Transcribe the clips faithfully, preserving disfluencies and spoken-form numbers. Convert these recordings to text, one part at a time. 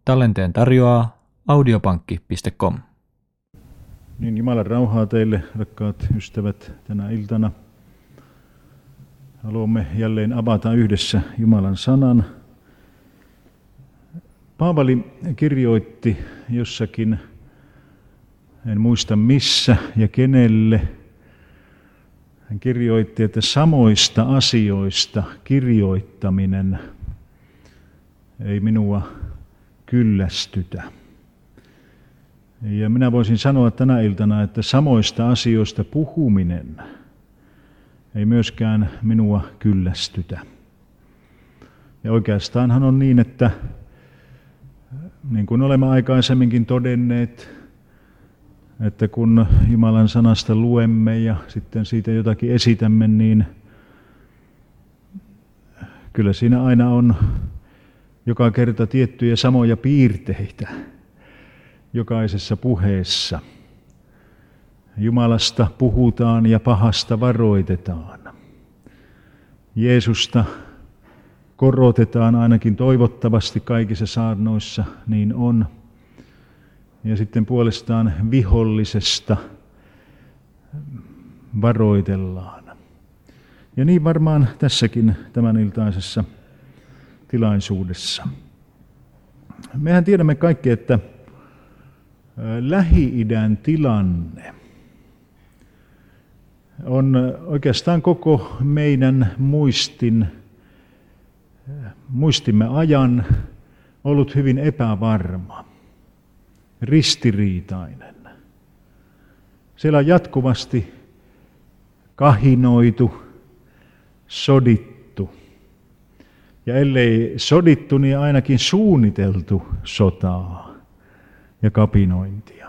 Tallenteen tarjoaa audiopankki piste com. Niin, Jumalan rauhaa teille, rakkaat ystävät, tänä iltana. Haluamme jälleen avata yhdessä Jumalan sanan. Paavali kirjoitti jossakin, en muista missä ja kenelle, hän kirjoitti, että samoista asioista kirjoittaminen ei minua kyllästytä. Ja minä voisin sanoa tänä iltana, että samoista asioista puhuminen ei myöskään minua kyllästytä. Ja oikeastaanhan on niin, että niin kuin olemme aikaisemminkin todenneet, että kun Jumalan sanasta luemme ja sitten siitä jotakin esitämme, niin kyllä siinä aina on joka kerta tiettyjä samoja piirteitä jokaisessa puheessa. Jumalasta puhutaan ja pahasta varoitetaan. Jeesusta korotetaan ainakin toivottavasti kaikissa saarnoissa, niin on. Ja sitten puolestaan vihollisesta varoitellaan. Ja niin varmaan tässäkin tämän iltaisessa tilaisuudessa. Mehän tiedämme kaikki, että Lähi-idän tilanne on oikeastaan koko meidän muistin, muistimme ajan ollut hyvin epävarma, ristiriitainen. Siellä on jatkuvasti kahinoitu, sodittu. Ja ellei sodittu, niin ainakin suunniteltu sotaa ja kapinointia.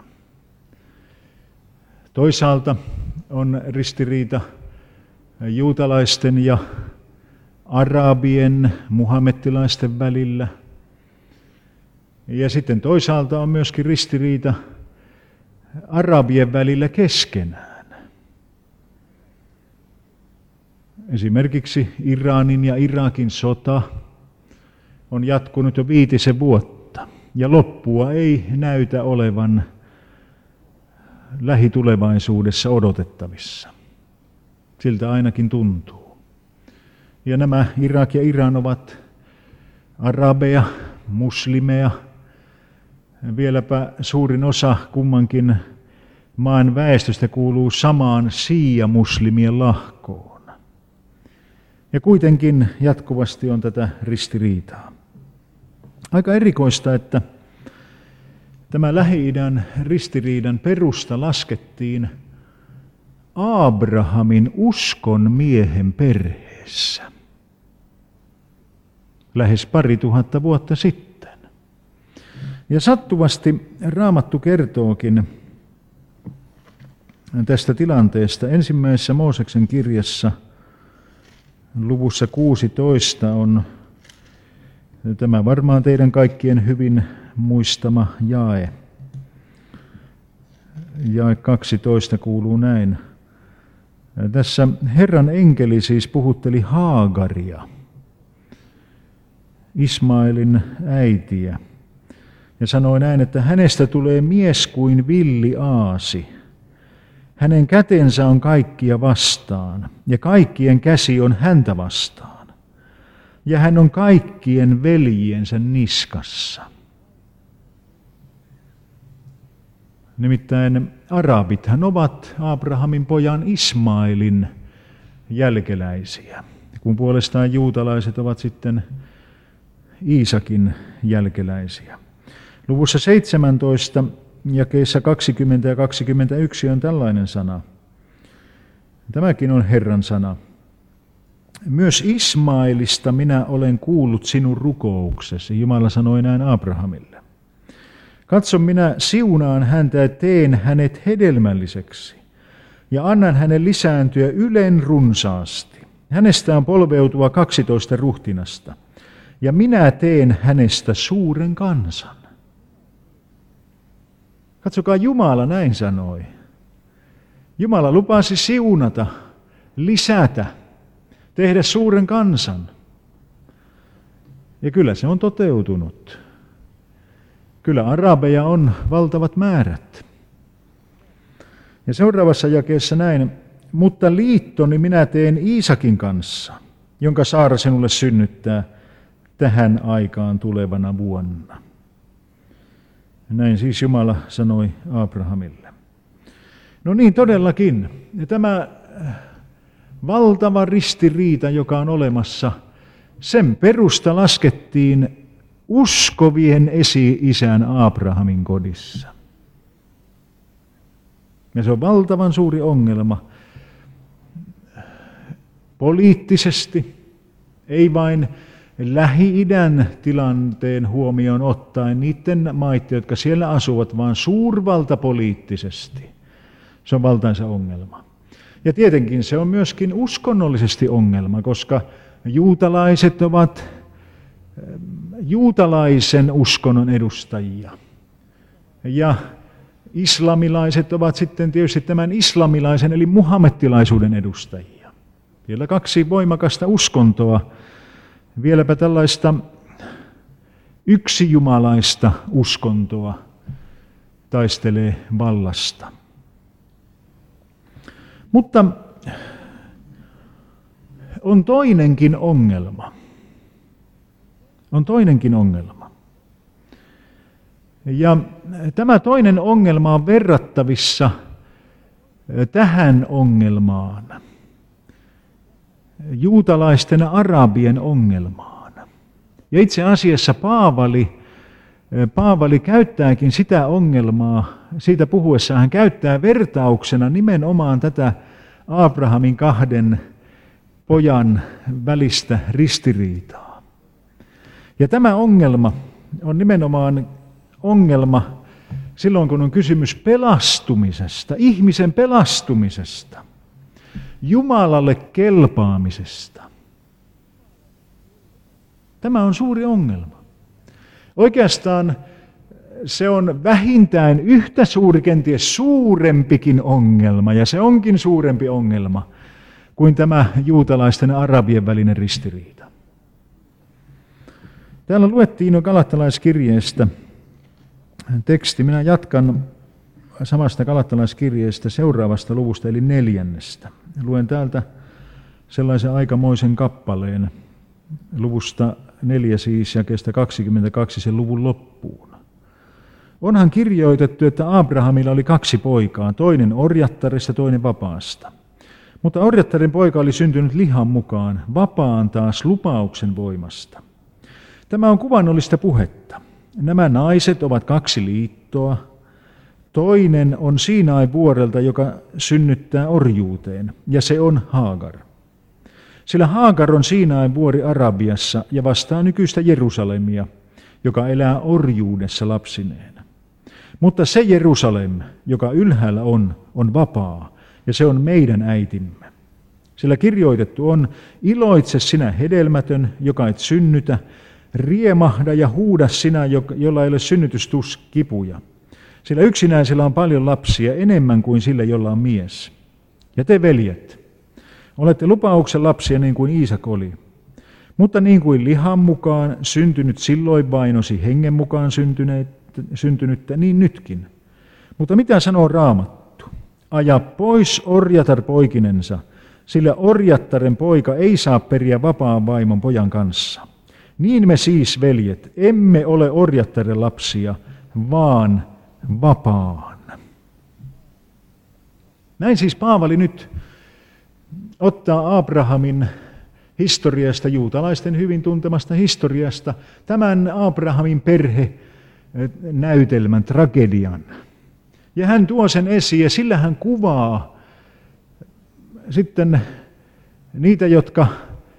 Toisaalta on ristiriita juutalaisten ja arabien, muhammettilaisten välillä. Ja sitten toisaalta on myöskin ristiriita arabien välillä keskenään. Esimerkiksi Iranin ja Irakin sota on jatkunut jo viitisen vuotta, ja loppua ei näytä olevan lähitulevaisuudessa odotettavissa. Siltä ainakin tuntuu. Ja nämä Irak ja Iran ovat arabeja, muslimeja, vieläpä suurin osa kummankin maan väestöstä kuuluu samaan siia-muslimien lahkoon. Ja kuitenkin jatkuvasti on tätä ristiriitaa. Aika erikoista, että tämä Lähi-idän ristiriidan perusta laskettiin Abrahamin uskon miehen perheessä lähes pari tuhatta vuotta sitten. Ja sattuvasti Raamattu kertookin tästä tilanteesta. Ensimmäisessä Mooseksen kirjassa luvussa kuusitoista on tämä varmaan teidän kaikkien hyvin muistama jae. Jae kaksitoista kuuluu näin. Tässä Herran enkeli siis puhutteli Haagaria, Ismaelin äitiä, ja sanoi näin, että hänestä tulee mies kuin villi aasi. Hänen kätensä on kaikkia vastaan, ja kaikkien käsi on häntä vastaan. Ja hän on kaikkien veljiensä niskassa. Nimittäin arabithan ovat Abrahamin pojan Ismailin jälkeläisiä, kun puolestaan juutalaiset ovat sitten Iisakin jälkeläisiä. Luvussa seitsemäntoista, jakeissa kaksikymmentä ja kaksikymmentäyksi on tällainen sana. Tämäkin on Herran sana. Myös Ismailista minä olen kuullut sinun rukouksesi, Jumala sanoi näin Abrahamille. Katso, minä siunaan häntä ja teen hänet hedelmälliseksi ja annan hänen lisääntyä ylen runsaasti. Hänestä on polveutua kaksitoista ruhtinasta ja minä teen hänestä suuren kansan. Katsokaa, Jumala näin sanoi. Jumala lupasi siunata, lisätä, tehdä suuren kansan. Ja kyllä se on toteutunut. Kyllä arabeja on valtavat määrät. Ja seuraavassa jakeessa näin, mutta liittoni minä teen Iisakin kanssa, jonka Saara sinulle synnyttää tähän aikaan tulevana vuonna. Näin siis Jumala sanoi Abrahamille. No niin, todellakin. Ja tämä valtava ristiriita, joka on olemassa, sen perusta laskettiin uskovien esi-isän Abrahamin kodissa. Ja se on valtavan suuri ongelma. Poliittisesti, ei vain Lähi-idän tilanteen huomioon ottaen niiden maiden, jotka siellä asuvat, vaan suurvaltapoliittisesti. Se on valtaisa ongelma. Ja tietenkin se on myöskin uskonnollisesti ongelma, koska juutalaiset ovat juutalaisen uskonnon edustajia. Ja islamilaiset ovat sitten tietysti tämän islamilaisen eli muhammettilaisuuden edustajia. Vielä kaksi voimakasta uskontoa, vieläpä tällaista yksijumalaista uskontoa taistelee vallasta. Mutta on toinenkin ongelma. On toinenkin ongelma. Ja tämä toinen ongelma on verrattavissa tähän ongelmaan, juutalaisten arabien ongelmaan. Ja itse asiassa Paavali, Paavali käyttääkin sitä ongelmaa, siitä puhuessaan hän käyttää vertauksena nimenomaan tätä Abrahamin kahden pojan välistä ristiriitaa. Ja tämä ongelma on nimenomaan ongelma silloin, kun on kysymys pelastumisesta, ihmisen pelastumisesta, Jumalalle kelpaamisesta. Tämä on suuri ongelma. Oikeastaan se on vähintään yhtä suuri, kenties suurempikin ongelma, ja se onkin suurempi ongelma kuin tämä juutalaisten ja arabien välinen ristiriita. Täällä luettiin jo galattalaiskirjeestä teksti. Minä jatkan samasta galattalaiskirjeestä seuraavasta luvusta, eli neljännestä. Luen täältä sellaisen aikamoisen kappaleen, luvusta neljä siis, jakeesta kaksikymmentäkaksi sen luvun loppuun. Onhan kirjoitettu, että Abrahamilla oli kaksi poikaa, toinen orjattaresta, toinen vapaasta. Mutta orjattaren poika oli syntynyt lihan mukaan, vapaan taas lupauksen voimasta. Tämä on kuvannollista puhetta. Nämä naiset ovat kaksi liittoa. Toinen on Siinain vuorelta, joka synnyttää orjuuteen, ja se on Haagar. Sillä Haagar on Siinain vuori Arabiassa ja vastaa nykyistä Jerusalemia, joka elää orjuudessa lapsineen. Mutta se Jerusalem, joka ylhäällä on, on vapaa, ja se on meidän äitimme. Sillä kirjoitettu on, iloitse sinä hedelmätön, joka et synnytä, riemahda ja huuda sinä, jolla ei ole synnytystuskipuja. Sillä yksinäisellä on paljon lapsia, enemmän kuin sillä, jolla on mies. Ja te, veljet, olette lupauksen lapsia niin kuin Iisak oli. Mutta niin kuin lihan mukaan syntynyt silloin vainosi hengen mukaan syntynyttä, niin nytkin. Mutta mitä sanoo Raamattu? Aja pois orjatar poikinensa, sillä orjattaren poika ei saa periä vapaan vaimon pojan kanssa. Niin me siis, veljet, emme ole orjattaren lapsia, vaan vapaan. Näin siis Paavali nyt ottaa Abrahamin historiasta, juutalaisten hyvin tuntemasta historiasta, tämän Abrahamin perhenäytelmän, tragedian. Ja hän tuo sen esiin, ja sillä hän kuvaa sitten niitä, jotka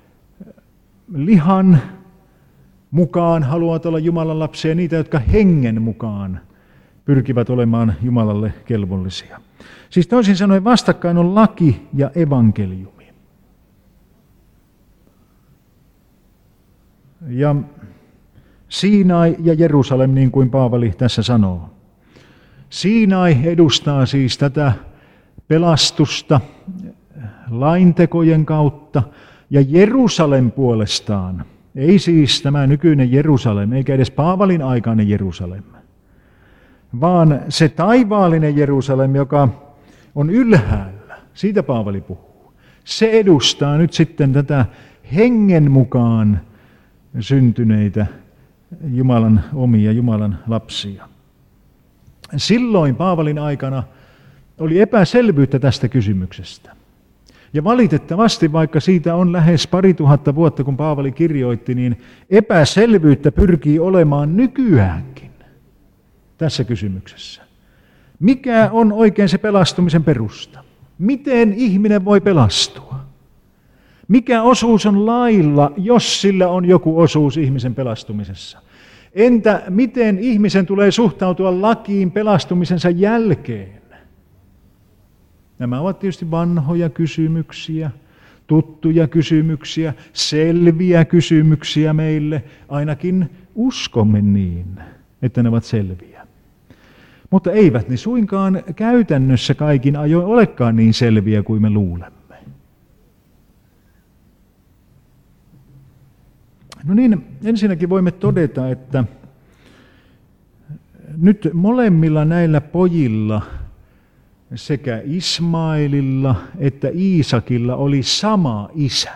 lihan mukaan haluavat olla Jumalan lapsia, ja niitä, jotka hengen mukaan pyrkivät olemaan Jumalalle kelvollisia. Siis toisin sanoen vastakkain on laki ja evankeliumi. Ja Siinai ja Jerusalem, niin kuin Paavali tässä sanoo. Siinai edustaa siis tätä pelastusta laintekojen kautta, ja Jerusalem puolestaan, ei siis tämä nykyinen Jerusalem, eikä edes Paavalin aikainen Jerusalem, vaan se taivaallinen Jerusalem, joka on ylhäällä, siitä Paavali puhuu. Se edustaa nyt sitten tätä hengen mukaan syntyneitä Jumalan omia, Jumalan lapsia. Silloin Paavalin aikana oli epäselvyyttä tästä kysymyksestä. Ja valitettavasti, vaikka siitä on lähes pari tuhatta vuotta, kun Paavali kirjoitti, niin epäselvyyttä pyrkii olemaan nykyäänkin tässä kysymyksessä. Mikä on oikein se pelastumisen perusta? Miten ihminen voi pelastua? Mikä osuus on lailla, jos sillä on joku osuus ihmisen pelastumisessa? Entä miten ihmisen tulee suhtautua lakiin pelastumisensa jälkeen? Nämä ovat tietysti vanhoja kysymyksiä, tuttuja kysymyksiä, selviä kysymyksiä meille. Ainakin uskomme niin, että ne ovat selviä. Mutta eivät ne suinkaan käytännössä kaikin ajoin olekaan niin selviä kuin me luulemme. No niin, ensinnäkin voimme todeta, että nyt molemmilla näillä pojilla, sekä Ismaililla että Iisakilla, oli sama isä.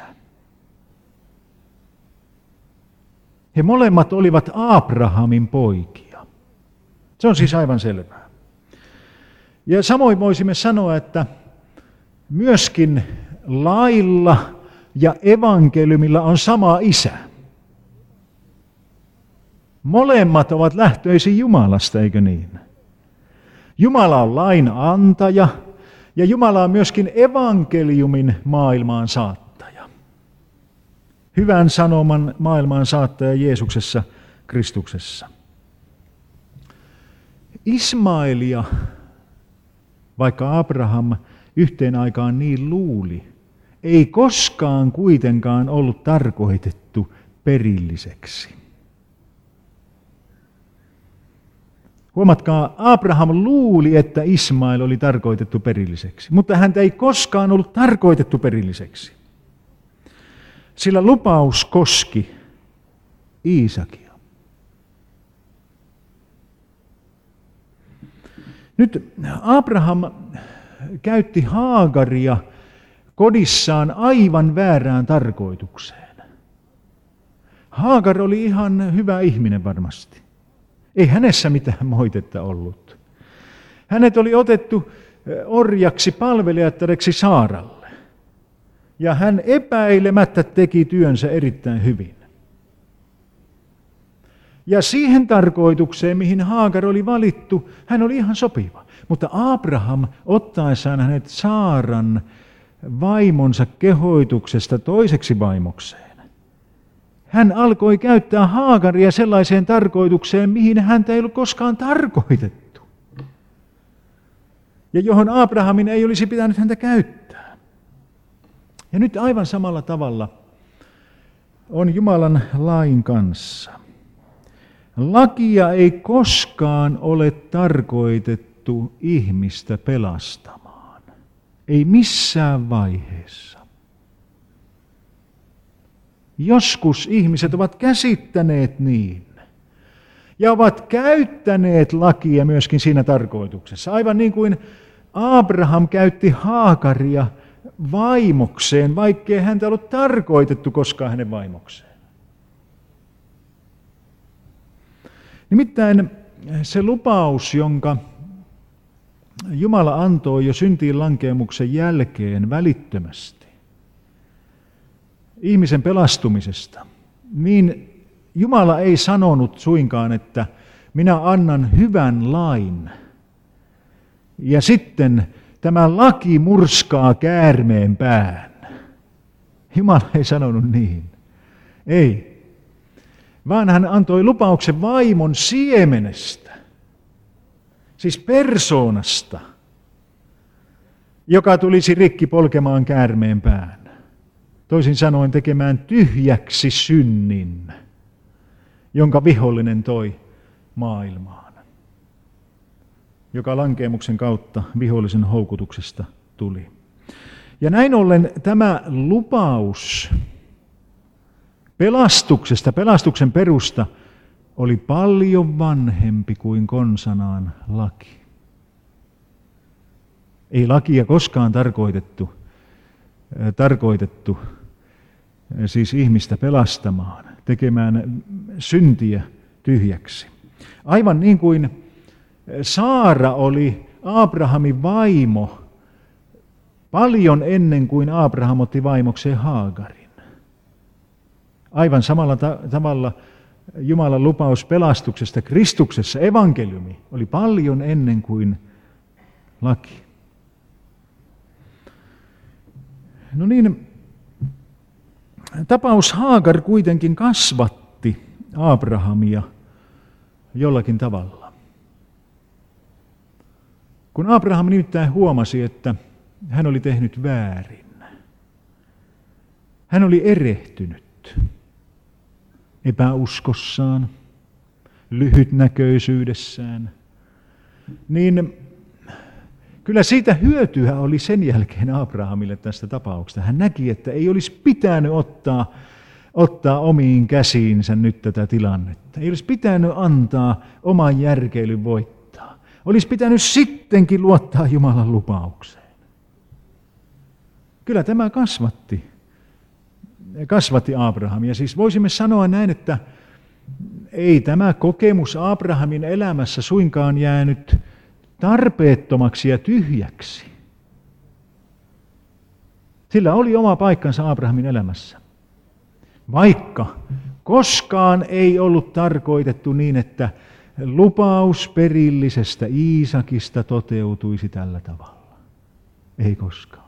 He molemmat olivat Abrahamin poikia. Se on siis aivan selvää. Ja samoin voisimme sanoa, että myöskin lailla ja evankeliumilla on sama isä. Molemmat ovat lähtöisin Jumalasta, eikö niin? Jumala on lain antaja ja Jumala on myöskin evankeliumin maailmaan saattaja. Hyvän sanoman maailmaan saattaja Jeesuksessa, Kristuksessa. Ismailia, vaikka Abraham yhteen aikaan niin luuli, ei koskaan kuitenkaan ollut tarkoitettu perilliseksi. Huomatkaa, Abraham luuli, että Ismail oli tarkoitettu perilliseksi, mutta häntä ei koskaan ollut tarkoitettu perilliseksi. Sillä lupaus koski Iisakia. Nyt Abraham käytti Haagaria kodissaan aivan väärään tarkoitukseen. Haagar oli ihan hyvä ihminen varmasti. Ei hänessä mitään moitetta ollut. Hänet oli otettu orjaksi palvelijattareksi Saaralle. Ja hän epäilemättä teki työnsä erittäin hyvin. Ja siihen tarkoitukseen, mihin Haagar oli valittu, hän oli ihan sopiva. Mutta Abraham, ottaessaan hänet Saaran vaimonsa kehoituksesta toiseksi vaimokseen, hän alkoi käyttää Haagaria sellaiseen tarkoitukseen, mihin häntä ei ollut koskaan tarkoitettu. Ja johon Abrahamin ei olisi pitänyt häntä käyttää. Ja nyt aivan samalla tavalla on Jumalan lain kanssa. Lakia ei koskaan ole tarkoitettu ihmistä pelastamaan. Ei missään vaiheessa. Joskus ihmiset ovat käsittäneet niin ja ovat käyttäneet lakia myöskin siinä tarkoituksessa. Aivan niin kuin Abraham käytti Haagaria vaimokseen, vaikkei häntä ollut tarkoitettu koskaan hänen vaimokseen. Nimittäin se lupaus, jonka Jumala antoi jo syntiin lankeemuksen jälkeen välittömästi ihmisen pelastumisesta, niin Jumala ei sanonut suinkaan, että minä annan hyvän lain ja sitten tämä laki murskaa käärmeen pään. Jumala ei sanonut niin. Ei. Vaan hän antoi lupauksen vaimon siemenestä, siis persoonasta, joka tulisi rikki polkemaan käärmeen pään. Toisin sanoen tekemään tyhjäksi synnin, jonka vihollinen toi maailmaan, joka lankeemuksen kautta vihollisen houkutuksesta tuli. Ja näin ollen tämä lupaus pelastuksesta, pelastuksen perusta, oli paljon vanhempi kuin konsanaan laki. Ei lakia koskaan tarkoitettu, äh, tarkoitettu äh, siis ihmistä pelastamaan, tekemään syntiä tyhjäksi. Aivan niin kuin Saara oli Abrahamin vaimo paljon ennen kuin Abraham otti vaimokseen Haagarin. Aivan samalla ta- tavalla Jumalan lupaus pelastuksesta Kristuksessa, evankeliumi, oli paljon ennen kuin laki. No niin, tapaus Haagar kuitenkin kasvatti Abrahamia jollakin tavalla. Kun Abraham nimittäin huomasi, että hän oli tehnyt väärin, hän oli erehtynyt epäuskossaan, lyhytnäköisyydessään, niin kyllä siitä hyötyä oli sen jälkeen Abrahamille tästä tapauksesta. Hän näki, että ei olisi pitänyt ottaa, ottaa omiin käsiinsä nyt tätä tilannetta. Ei olisi pitänyt antaa oman järkeilyn voittaa. Olisi pitänyt sittenkin luottaa Jumalan lupaukseen. Kyllä tämä kasvatti, kasvatti Abrahamia. Siis voisimme sanoa näin, että ei tämä kokemus Abrahamin elämässä suinkaan jäänyt tarpeettomaksi ja tyhjäksi. Sillä oli oma paikkansa Abrahamin elämässä. Vaikka koskaan ei ollut tarkoitettu niin, että lupaus perillisestä Iisakista toteutuisi tällä tavalla. Ei koskaan.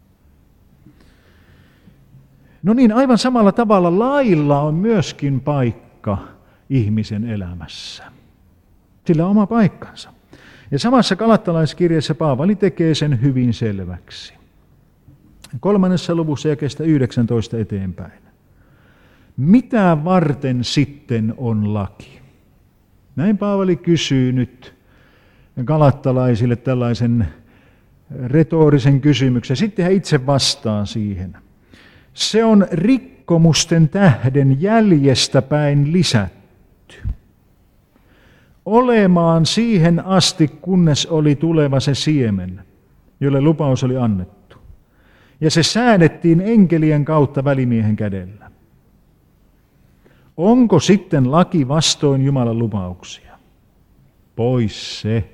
No niin, aivan samalla tavalla lailla on myöskin paikka ihmisen elämässä. Sillä on oma paikkansa. Ja samassa galattalaiskirjassa Paavali tekee sen hyvin selväksi. Kolmannessa luvussa jakeesta yhdeksäntoista eteenpäin. Mitä varten sitten on laki? Näin Paavali kysyy nyt galattalaisille tällaisen retorisen kysymyksen. Sitten hän itse vastaa siihen. Se on rikkomusten tähden jäljestä päin lisätty. Olemaan siihen asti, kunnes oli tuleva se siemen, jolle lupaus oli annettu. Ja se säädettiin enkelien kautta välimiehen kädellä. Onko sitten laki vastoin Jumalan lupauksia? Pois se.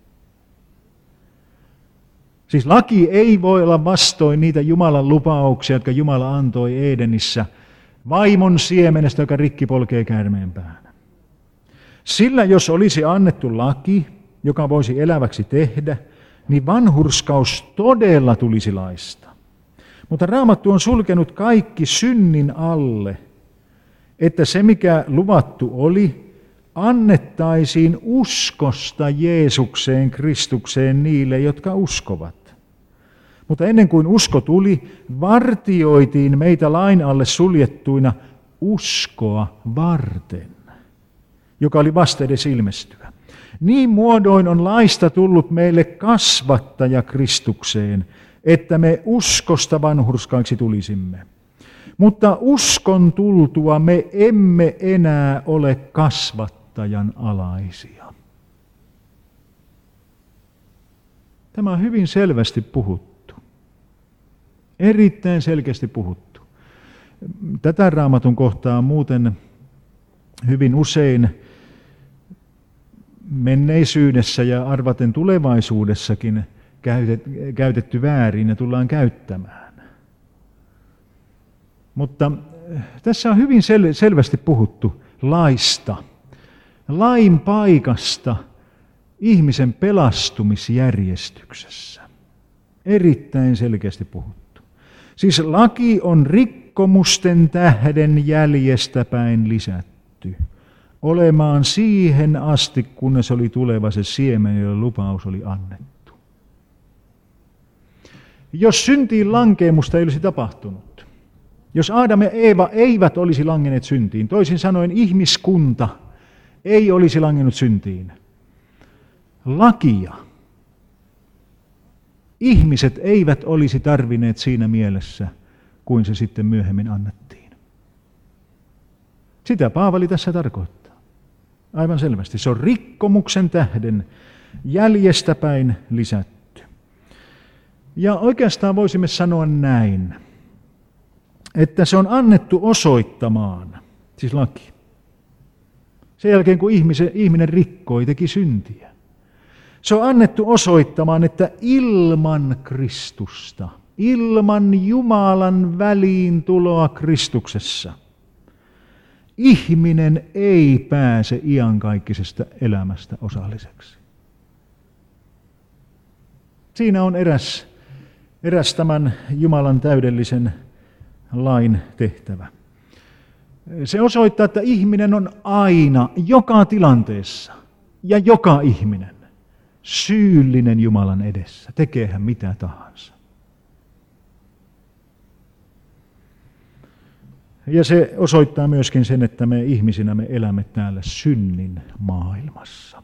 Siis laki ei voi olla vastoin niitä Jumalan lupauksia, jotka Jumala antoi Edenissä vaimon siemenestä, joka rikki polkee käärmeen pään. Sillä jos olisi annettu laki, joka voisi eläväksi tehdä, niin vanhurskaus todella tulisi laista. Mutta Raamattu on sulkenut kaikki synnin alle, että se mikä luvattu oli, annettaisiin uskosta Jeesukseen, Kristukseen niille, jotka uskovat. Mutta ennen kuin usko tuli, vartioitiin meitä lain alle suljettuina uskoa varten, joka oli vastedes ilmestyä. Niin muodoin on laista tullut meille kasvattaja Kristukseen, että me uskosta vanhurskaiksi tulisimme. Mutta uskon tultua me emme enää ole kasvattajan alaisia. Tämä on hyvin selvästi puhuttu. Erittäin selkeästi puhuttu. Tätä Raamatun kohtaa muuten hyvin usein menneisyydessä ja arvaten tulevaisuudessakin käytetty väärin ja tullaan käyttämään. Mutta tässä on hyvin sel- selvästi puhuttu laista, lain paikasta ihmisen pelastumisjärjestyksessä. Erittäin selkeästi puhuttu. Siis laki on rikkomusten tähden jäljestä päin lisätty, olemaan siihen asti, kunnes oli tuleva se siemen, jolle lupaus oli annettu. Jos syntiin lankeemusta ei olisi tapahtunut, jos Aadam ja Eeva eivät olisi langenneet syntiin, toisin sanoen ihmiskunta ei olisi langennut syntiin, lakia ihmiset eivät olisi tarvinneet siinä mielessä, kuin se sitten myöhemmin annettiin. Sitä Paavali tässä tarkoittaa. Aivan selvästi. Se on rikkomuksen tähden jäljestäpäin lisätty. Ja oikeastaan voisimme sanoa näin, että se on annettu osoittamaan, siis laki. Sen jälkeen kun ihmisen, ihminen rikkoi, teki syntiä. Se on annettu osoittamaan, että ilman Kristusta, ilman Jumalan väliintuloa Kristuksessa, ihminen ei pääse iankaikkisesta elämästä osalliseksi. Siinä on eräs, eräs tämän Jumalan täydellisen lain tehtävä. Se osoittaa, että ihminen on aina, joka tilanteessa ja joka ihminen syyllinen Jumalan edessä, tekee hän mitä tahansa. Ja se osoittaa myöskin sen, että me ihmisinä me elämme täällä synnin maailmassa.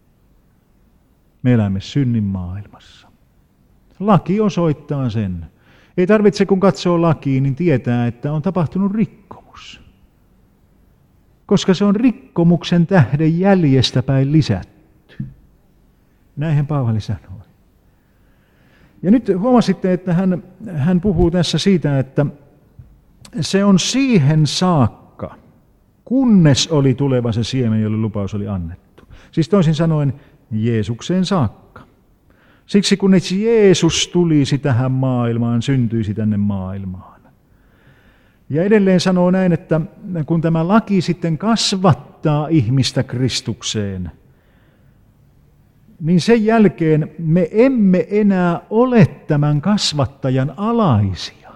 Me elämme synnin maailmassa. Laki osoittaa sen. Ei tarvitse kun katsoo lakiin, niin tietää, että on tapahtunut rikkomus. Koska se on rikkomuksen tähden jäljestäpäin lisätty. Näinhän Paavali sanoi. Ja nyt huomasitte, että hän, hän puhuu tässä siitä, että se on siihen saakka, kunnes oli tuleva se siemen, jolle lupaus oli annettu. Siis toisin sanoen Jeesukseen saakka. Siksi kun Jeesus tulisi tähän maailmaan, syntyisi tänne maailmaan. Ja edelleen sanoo näin, että kun tämä laki sitten kasvattaa ihmistä Kristukseen, niin sen jälkeen me emme enää ole tämän kasvattajan alaisia.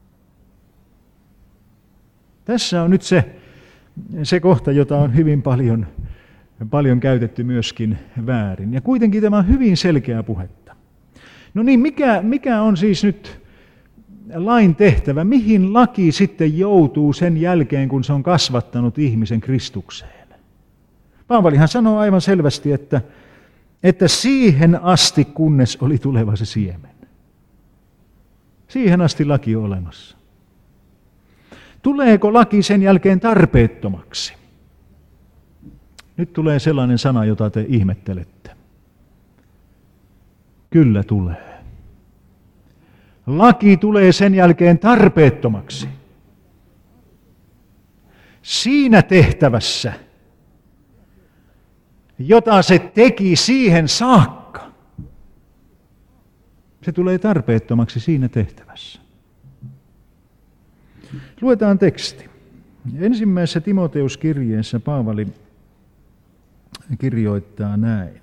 Tässä on nyt se, se kohta, jota on hyvin paljon, paljon käytetty myöskin väärin. Ja kuitenkin tämä on hyvin selkeä puhetta. No niin, mikä, mikä on siis nyt lain tehtävä? Mihin laki sitten joutuu sen jälkeen, kun se on kasvattanut ihmisen Kristukseen? Paavalihan sanoo aivan selvästi, että, että siihen asti, kunnes oli tuleva se siemen. Siihen asti laki on olemassa. Tuleeko laki sen jälkeen tarpeettomaksi? Nyt tulee sellainen sana, jota te ihmettelette. Kyllä tulee. Laki tulee sen jälkeen tarpeettomaksi. Siinä tehtävässä, jota se teki siihen saakka, se tulee tarpeettomaksi siinä tehtävässä. Luetaan teksti. Ensimmäisessä Timoteuskirjeessä Paavali kirjoittaa näin.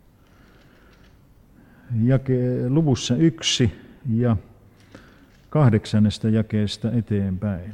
Jake, luvussa yksi ja kahdeksannesta jakeesta eteenpäin.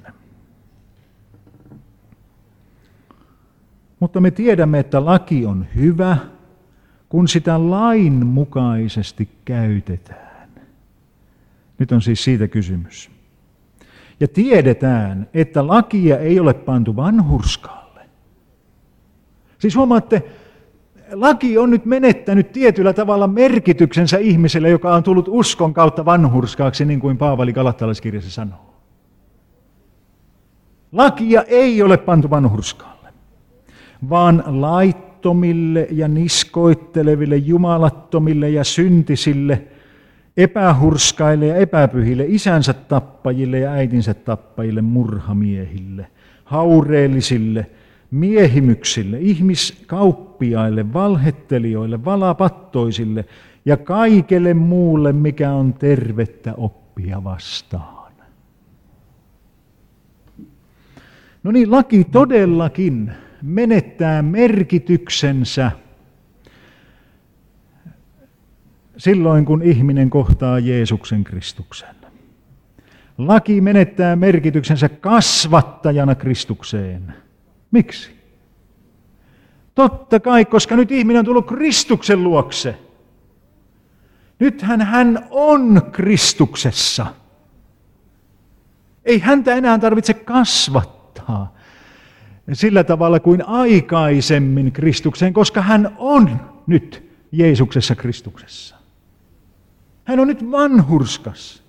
Mutta me tiedämme, että laki on hyvä, kun sitä lain mukaisesti käytetään. Nyt on siis siitä kysymys. Ja tiedetään, että lakia ei ole pantu vanhurskaalle. Siis huomaatte, laki on nyt menettänyt tietyllä tavalla merkityksensä ihmiselle, joka on tullut uskon kautta vanhurskaaksi, niin kuin Paavali Galattalaiskirjassa sanoo. Lakia ei ole pantu vanhurskaalle, vaan laittomille ja niskoitteleville, jumalattomille ja syntisille, epähurskaille ja epäpyhille, isänsä tappajille ja äitinsä tappajille, murhamiehille, haureellisille, miehimyksille, ihmiskauppiaille, valhettelijoille, valapattoisille ja kaikelle muulle, mikä on tervettä oppia vastaan. No niin, laki todellakin menettää merkityksensä silloin, kun ihminen kohtaa Jeesuksen Kristuksen. Laki menettää merkityksensä kasvattajana Kristukseen. Miksi? Totta kai, koska nyt ihminen on tullut Kristuksen luokse. Nythän hän on Kristuksessa. Ei häntä enää tarvitse kasvattaa sillä tavalla kuin aikaisemmin Kristukseen, koska hän on nyt Jeesuksessa Kristuksessa. Hän on nyt vanhurskas.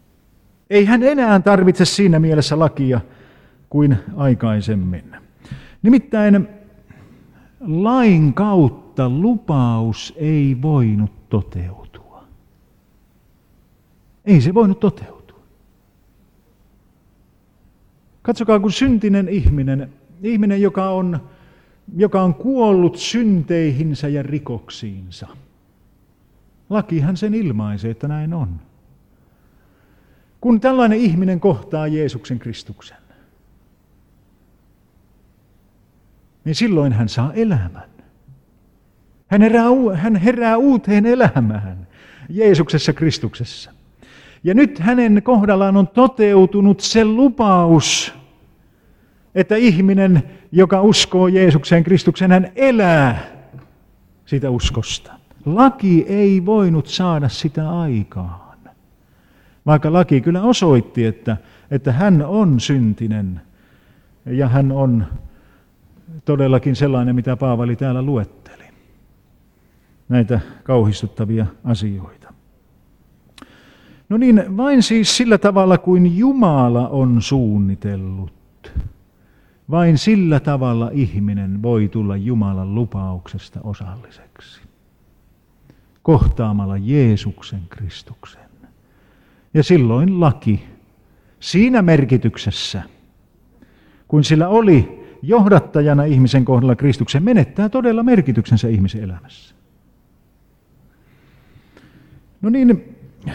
Ei hän enää tarvitse siinä mielessä lakia kuin aikaisemmin. Nimittäin lain kautta lupaus ei voinut toteutua. Ei se voinut toteutua. Katsokaa, kun syntinen ihminen, ihminen, joka on, joka on kuollut synteihinsä ja rikoksiinsa. Lakihan sen ilmaisee, että näin on. Kun tällainen ihminen kohtaa Jeesuksen Kristuksen, niin silloin hän saa elämän. Hän herää, hän herää uuteen elämään Jeesuksessa Kristuksessa. Ja nyt hänen kohdallaan on toteutunut se lupaus, että ihminen, joka uskoo Jeesukseen Kristukseen, hän elää siitä uskosta. Laki ei voinut saada sitä aikaan, vaikka laki kyllä osoitti, että, että hän on syntinen ja hän on todellakin sellainen, mitä Paavali täällä luetteli. Näitä kauhistuttavia asioita. No niin, vain siis sillä tavalla kuin Jumala on suunnitellut. Vain sillä tavalla ihminen voi tulla Jumalan lupauksesta osalliseksi. Kohtaamalla Jeesuksen Kristuksen. Ja silloin laki siinä merkityksessä, kun sillä oli johdattajana ihmisen kohdalla Kristuksen, menettää todella merkityksensä ihmisen elämässä. No niin,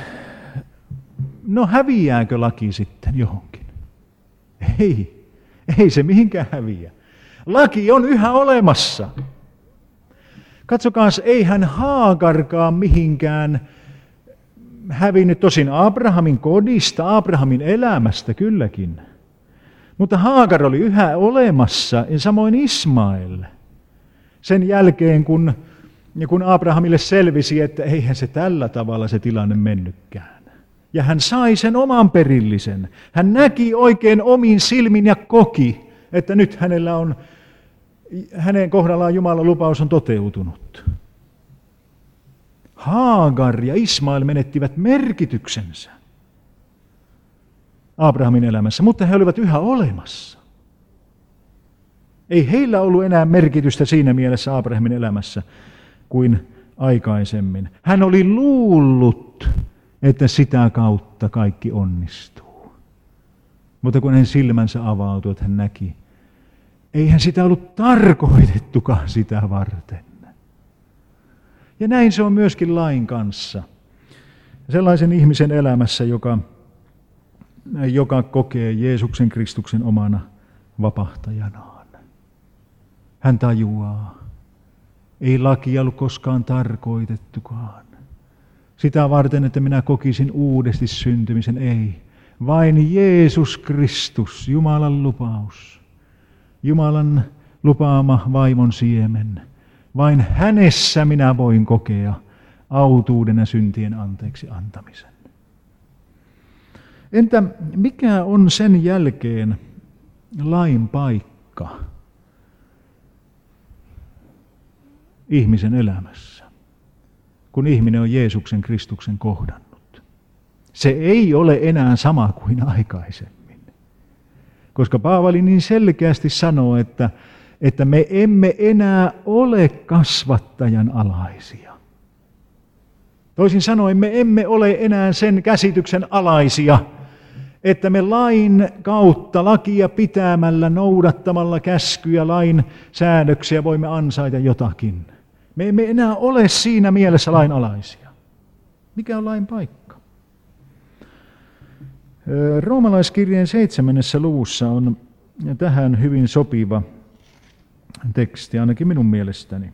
no häviääkö laki sitten johonkin? Ei, ei se mihinkään häviä. Laki on yhä olemassa. Katsokaas, eihän Haagarkaan mihinkään hävinnyt, tosin Abrahamin kodista, Abrahamin elämästä kylläkin. Mutta Haagar oli yhä olemassa, ja samoin Ismael. Sen jälkeen, kun, kun Abrahamille selvisi, että eihän se tällä tavalla se tilanne mennytkään. Ja hän sai sen oman perillisen. Hän näki oikein omin silmin ja koki, että nyt hänellä on, hänen kohdallaan Jumalan lupaus on toteutunut. Haagar ja Ismael menettivät merkityksensä Abrahamin elämässä, mutta he olivat yhä olemassa. Ei heillä ollut enää merkitystä siinä mielessä Abrahamin elämässä kuin aikaisemmin. Hän oli luullut, että sitä kautta kaikki onnistuu. Mutta kun hänen silmänsä avautui, että hän näki, eihän sitä ollut tarkoitettukaan sitä varten. Ja näin se on myöskin lain kanssa. Sellaisen ihmisen elämässä, joka, joka kokee Jeesuksen Kristuksen omana vapahtajanaan. Hän tajuaa, ei lakia ollut koskaan tarkoitettukaan. Sitä varten, että minä kokisin uudesti syntymisen, ei. Vain Jeesus Kristus, Jumalan lupaus, Jumalan lupaama vaimon siemen. Vain hänessä minä voin kokea autuuden ja syntien anteeksi antamisen. Entä mikä on sen jälkeen lain paikka ihmisen elämässä, kun ihminen on Jeesuksen Kristuksen kohdannut? Se ei ole enää sama kuin aikaisemmin, koska Paavali niin selkeästi sanoo, että että me emme enää ole kasvattajan alaisia. Toisin sanoen me emme ole enää sen käsityksen alaisia, että me lain kautta, lakia pitämällä, noudattamalla käskyjä, lain säädöksiä voimme ansaita jotakin. Me emme enää ole siinä mielessä lain alaisia. Mikä on lain paikka? Roomalaiskirjeen seitsemännessä luvussa on tähän hyvin sopiva teksti, ainakin minun mielestäni.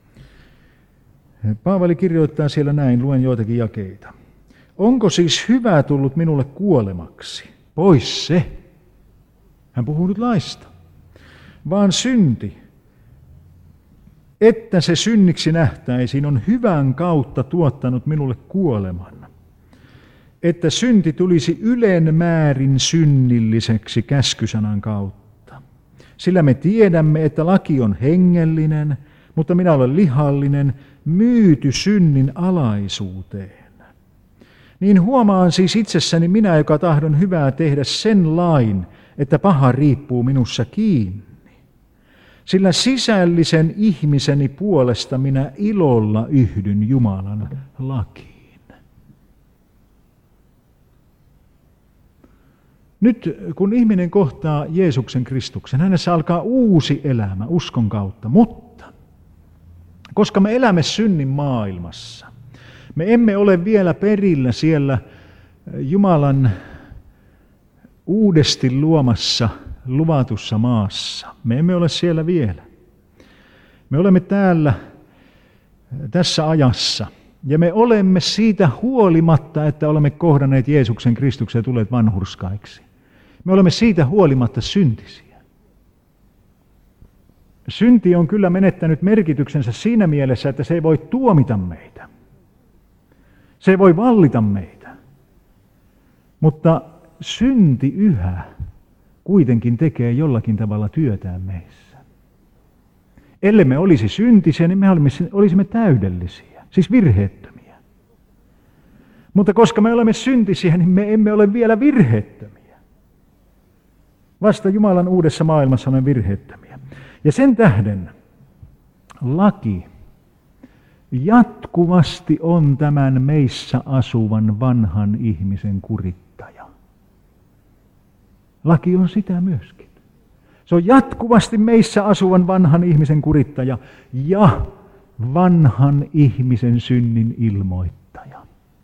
Paavali kirjoittaa siellä näin, luen joitakin jakeita. Onko siis hyvä tullut minulle kuolemaksi? Pois se. Hän puhuu nyt laista. Vaan synti, että se synniksi nähtäisiin, on hyvän kautta tuottanut minulle kuoleman. Että synti tulisi ylen määrin synnilliseksi käskysanan kautta. Sillä me tiedämme, että laki on hengellinen, mutta minä olen lihallinen, myyty synnin alaisuuteen. Niin huomaan siis itsessäni minä, joka tahdon hyvää tehdä sen lain, että paha riippuu minussa kiinni. Sillä sisällisen ihmiseni puolesta minä ilolla yhdyn Jumalan lakiin. Nyt kun ihminen kohtaa Jeesuksen Kristuksen, hänessä alkaa uusi elämä uskon kautta, mutta koska me elämme synnin maailmassa, me emme ole vielä perillä siellä Jumalan uudesti luomassa luvatussa maassa. Me emme ole siellä vielä. Me olemme täällä tässä ajassa ja me olemme siitä huolimatta, että olemme kohdanneet Jeesuksen Kristuksen ja tulleet vanhurskaiksi. Me olemme siitä huolimatta syntisiä. Synti on kyllä menettänyt merkityksensä siinä mielessä, että se ei voi tuomita meitä. Se ei voi vallita meitä. Mutta synti yhä kuitenkin tekee jollakin tavalla työtään meissä. Ellei me olisi syntisiä, niin me olisimme täydellisiä, siis virheettömiä. Mutta koska me olemme syntisiä, niin me emme ole vielä virheettömiä. Vasta Jumalan uudessa maailmassa olemme virheettömiä. Ja sen tähden laki jatkuvasti on tämän meissä asuvan vanhan ihmisen kurittaja. Laki on sitä myöskin. Se on jatkuvasti meissä asuvan vanhan ihmisen kurittaja ja vanhan ihmisen synnin ilmoittaja.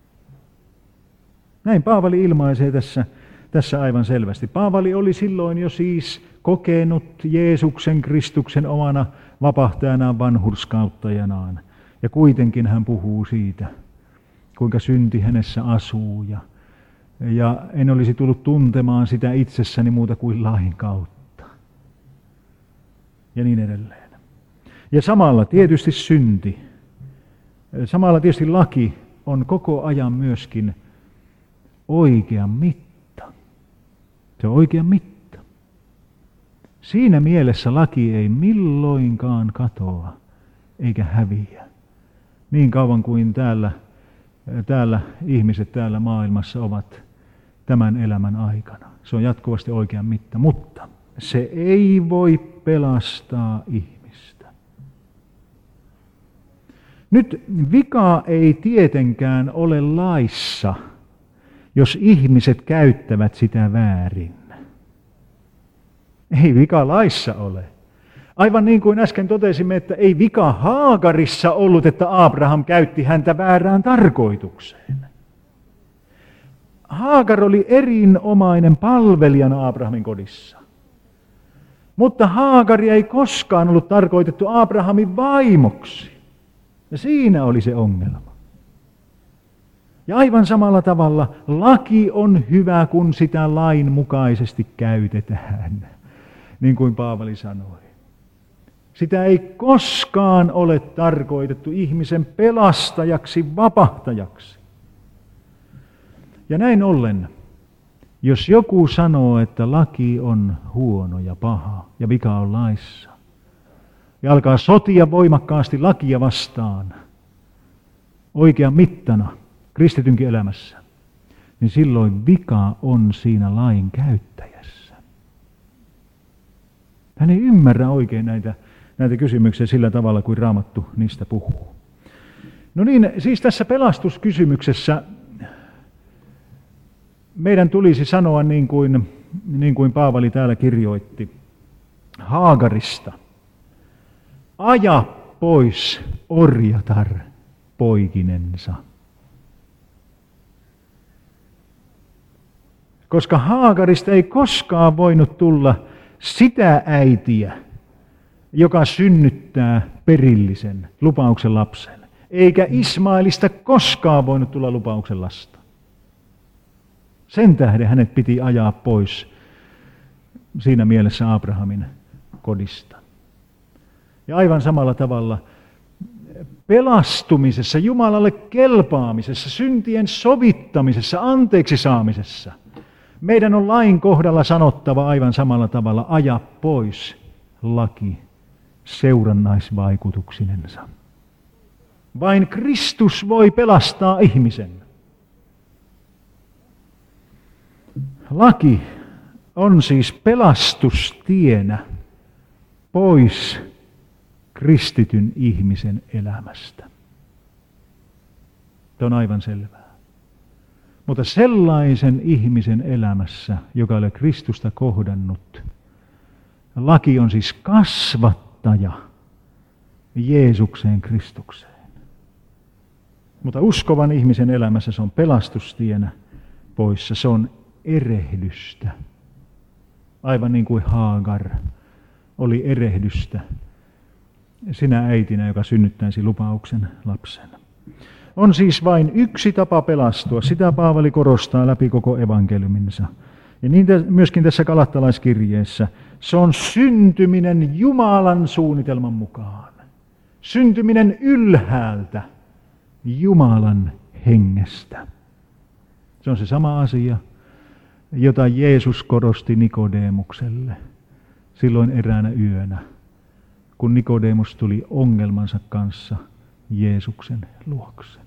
Näin Paavali ilmaisee tässä, tässä aivan selvästi. Paavali oli silloin jo siis kokenut Jeesuksen Kristuksen omana vapahtajanaan, vanhurskauttajanaan. Ja kuitenkin hän puhuu siitä, kuinka synti hänessä asuu. Ja, ja en olisi tullut tuntemaan sitä itsessäni muuta kuin lain kautta. Ja niin edelleen. Ja samalla tietysti synti, samalla tietysti laki on koko ajan myöskin oikea mitta. Se on oikea mitta. Siinä mielessä laki ei milloinkaan katoa eikä häviä. Niin kauan kuin täällä, täällä ihmiset täällä maailmassa ovat tämän elämän aikana. Se on jatkuvasti oikea mitta, mutta se ei voi pelastaa ihmistä. Nyt vika ei tietenkään ole laissa, jos ihmiset käyttävät sitä väärin. Ei vika laissa ole. Aivan niin kuin äsken totesimme, että ei vika Haagarissa ollut, että Abraham käytti häntä väärään tarkoitukseen. Haagar oli erinomainen palvelijana Abrahamin kodissa. Mutta Haagari ei koskaan ollut tarkoitettu Abrahamin vaimoksi. Ja siinä oli se ongelma. Ja aivan samalla tavalla laki on hyvä, kun sitä lain mukaisesti käytetään, niin kuin Paavali sanoi. Sitä ei koskaan ole tarkoitettu ihmisen pelastajaksi, vapahtajaksi. Ja näin ollen, jos joku sanoo, että laki on huono ja paha ja vika on laissa, ja alkaa sotia voimakkaasti lakia vastaan, oikean mittana kristitynkin elämässä, niin silloin vika on siinä lain käyttäjässä. Hän ei ymmärrä oikein näitä, näitä kysymyksiä sillä tavalla, kuin Raamattu niistä puhuu. No niin, siis tässä pelastuskysymyksessä meidän tulisi sanoa niin kuin, niin kuin Paavali täällä kirjoitti Haagarista. Aja pois orjatar poikinensa. Koska Haagarista ei koskaan voinut tulla sitä äitiä, joka synnyttää perillisen lupauksen lapsen. Eikä Ismaelista koskaan voinut tulla lupauksen lasta. Sen tähden hänet piti ajaa pois siinä mielessä Abrahamin kodista. Ja aivan samalla tavalla pelastumisessa, Jumalalle kelpaamisessa, syntien sovittamisessa, anteeksi saamisessa, meidän on lain kohdalla sanottava aivan samalla tavalla, aja pois laki seurannaisvaikutuksinensa. Vain Kristus voi pelastaa ihmisen. Laki on siis pelastustienä pois kristityn ihmisen elämästä. Tämä on aivan selvää. Mutta sellaisen ihmisen elämässä, joka ei ole Kristusta kohdannut, laki on siis kasvattaja Jeesukseen Kristukseen. Mutta uskovan ihmisen elämässä se on pelastustienä poissa, se on erehdystä. Aivan niin kuin Haagar oli erehdystä sinä äitinä, joka synnyttäisi lupauksen lapsen. On siis vain yksi tapa pelastua, sitä Paavali korostaa läpi koko evankeliuminsa. Ja niin myöskin tässä galattalaiskirjeessä, se on syntyminen Jumalan suunnitelman mukaan. Syntyminen ylhäältä Jumalan hengestä. Se on se sama asia, jota Jeesus korosti Nikodeemukselle silloin eräänä yönä, kun Nikodemus tuli ongelmansa kanssa Jeesuksen luokse.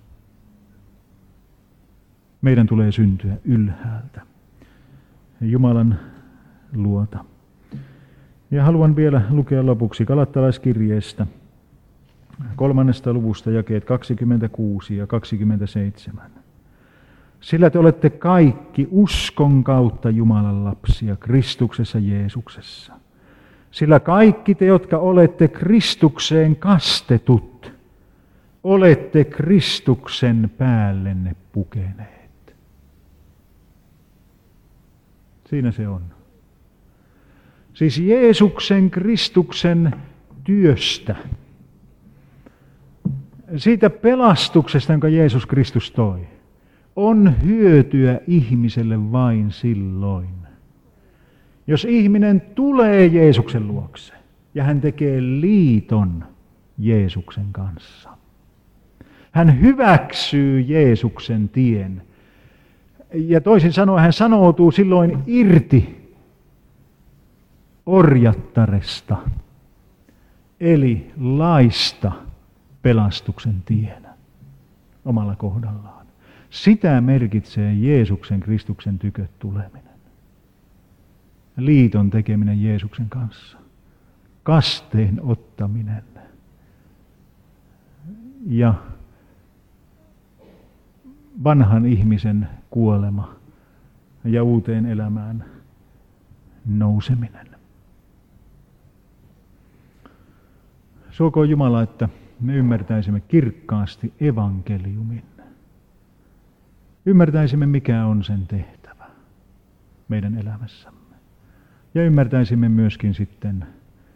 Meidän tulee syntyä ylhäältä, Jumalan luota. Ja haluan vielä lukea lopuksi galattalaiskirjeestä kolmannesta luvusta jakeet kaksikymmentäkuusi ja kaksikymmentäseitsemän. Sillä te olette kaikki uskon kautta Jumalan lapsia Kristuksessa Jeesuksessa. Sillä kaikki te, jotka olette Kristukseen kastetut, olette Kristuksen päällenne pukeneet. Siinä se on. Siis Jeesuksen Kristuksen työstä, siitä pelastuksesta, jonka Jeesus Kristus toi, on hyötyä ihmiselle vain silloin, jos ihminen tulee Jeesuksen luokse ja hän tekee liiton Jeesuksen kanssa. Hän hyväksyy Jeesuksen tien ja toisin sanoen hän sanoutuu silloin irti orjattaresta, eli laista pelastuksen tienä omalla kohdallaan. Sitä merkitsee Jeesuksen Kristuksen tykö tuleminen. Liiton tekeminen Jeesuksen kanssa. Kasteen ottaminen. Ja vanhan ihmisen kuolema ja uuteen elämään nouseminen. Suokoon Jumala, että me ymmärtäisimme kirkkaasti evankeliumin. Ymmärtäisimme, mikä on sen tehtävä meidän elämässämme. Ja ymmärtäisimme myöskin sitten,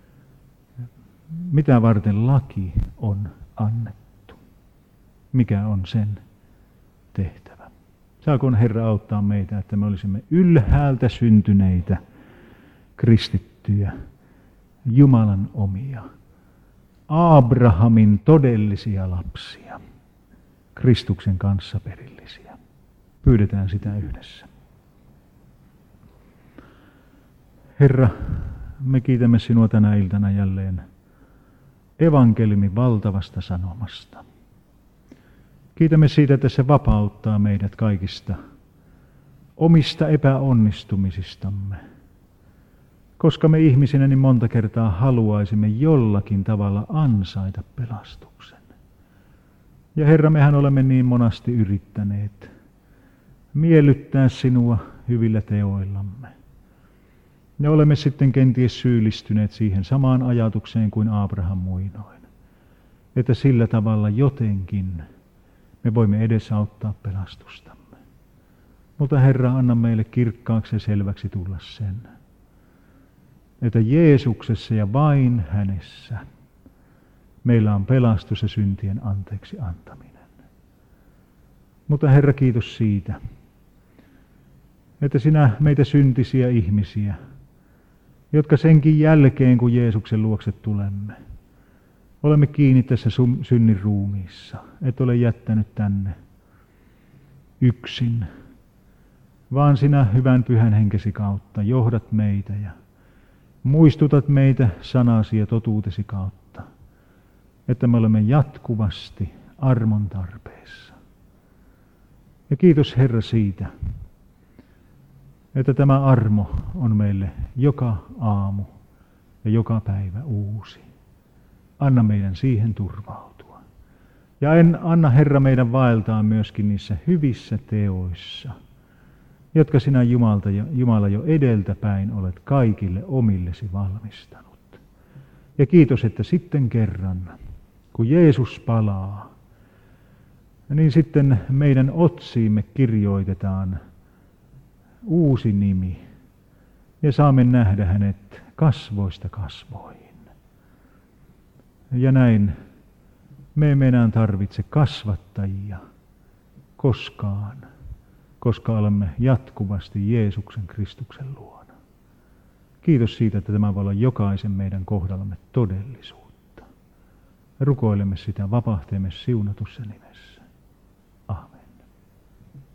mitä varten laki on annettu. Mikä on sen tehtävä. Saakoon Herra auttaa meitä, että me olisimme ylhäältä syntyneitä kristittyjä, Jumalan omia, Abrahamin todellisia lapsia, Kristuksen kanssa perillisiä. Pyydetään sitä yhdessä. Herra, me kiitämme sinua tänä iltana jälleen evankeliumin valtavasta sanomasta. Kiitämme siitä, että se vapauttaa meidät kaikista omista epäonnistumisistamme, koska me ihmisinä niin monta kertaa haluaisimme jollakin tavalla ansaita pelastuksen. Ja Herra, mehän olemme niin monasti yrittäneet miellyttää sinua hyvillä teoillamme. Ja olemme sitten kenties syyllistyneet siihen samaan ajatukseen kuin Abraham muinoin, että sillä tavalla jotenkin me voimme edesauttaa pelastustamme. Mutta Herra, anna meille kirkkaaksi ja selväksi tulla sen, että Jeesuksessa ja vain hänessä meillä on pelastus ja syntien anteeksi antaminen. Mutta Herra, kiitos siitä, että sinä meitä syntisiä ihmisiä, jotka senkin jälkeen, kun Jeesuksen luokse tulemme, olemme kiinni tässä synnin ruumiissa, et ole jättänyt tänne yksin, vaan sinä hyvän pyhän henkesi kautta johdat meitä ja muistutat meitä sanasi ja totuutesi kautta, että me olemme jatkuvasti armon tarpeessa. Ja kiitos Herra siitä, että tämä armo on meille joka aamu ja joka päivä uusi. Anna meidän siihen turvautua. Ja en anna Herra meidän vaeltaa myöskin niissä hyvissä teoissa, jotka sinä Jumalta, Jumala jo edeltäpäin olet kaikille omillesi valmistanut. Ja kiitos, että sitten kerran, kun Jeesus palaa, niin sitten meidän otsiimme kirjoitetaan uusi nimi ja saamme nähdä hänet kasvoista kasvoihin. Ja näin me emme enää tarvitse kasvattajia koskaan, koska olemme jatkuvasti Jeesuksen Kristuksen luona. Kiitos siitä, että tämä voi olla jokaisen meidän kohdallamme todellisuutta. Rukoilemme sitä vapahtajamme siunatussa nimessä.